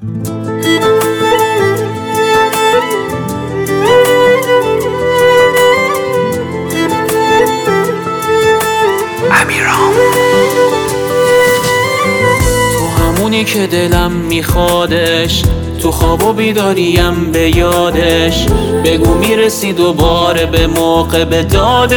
تو همونی که دلم میخوادش، تو خواب و بیداریم به یادش، بگو میرسی دوباره به موقع به دادش.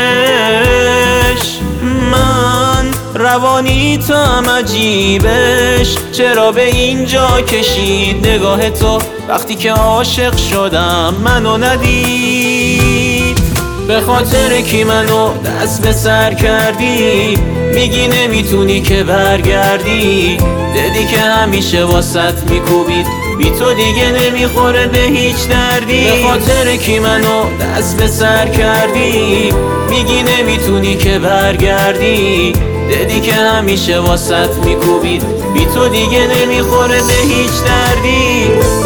من روانی تو هم عجیبش، چرا به اینجا کشید نگاه تو وقتی که عاشق شدم منو ندید. به خاطر کی منو دست به سر کردی، میگی نمیتونی که برگردی، دیدی که همیشه واسط میکوبید، بی تو دیگه نمیخوره به هیچ دردی. به خاطر کی منو دست به سر کردی، میگی نمیتونی که برگردی، دیدی که همیشه واسط میکوبید، بی تو دیگه نمیخوره به هیچ دردی.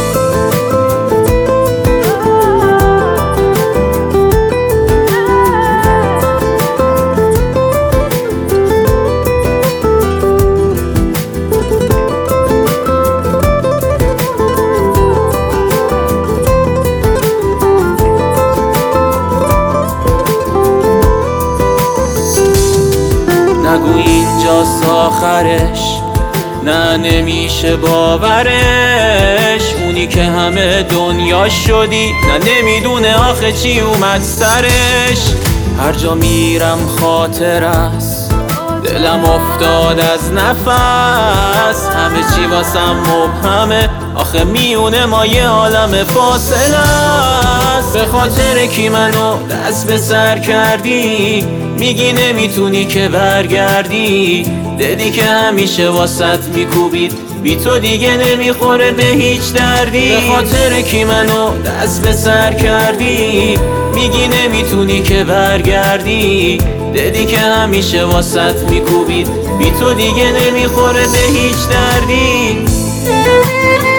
نگو اینجاست آخرش، نه نمیشه باورش، اونی که همه دنیا شدی نه نمیدونه آخه چی اومد سرش. هر جا میرم خاطر است، دلم افتاد از نفس، همه چی واسم مبهمه، آخه میونه ما یه عالم فاصله است. به خاطر کی منو دست به سر کردی، میگی نمیتونی که برگردی، دیدی که همیشه واسط میکوبید، بی تو دیگه نمیخوره به هیچ دردی. به خاطر کی منو دست به سر کردی، میگی نمیتونی که برگردی، دیدی که همیشه واسط میکوبید، بی تو دیگه نمیخوره به هیچ دردی.